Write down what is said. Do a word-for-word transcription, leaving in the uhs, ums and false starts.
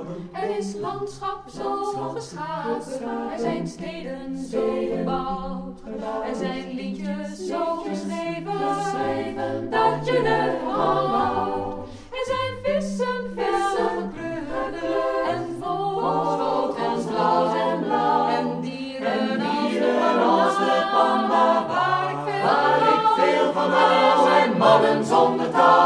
Er is landschap zo geschapen, er zijn steden zo gebouwd, er zijn liedjes zo geschreven, dat je ervan houdt. Er zijn vissen, fel gekleurde, en vogels en blauw en blauw, en dieren, dieren als de panda, waar ik veel van hou, en mannen zonder taal.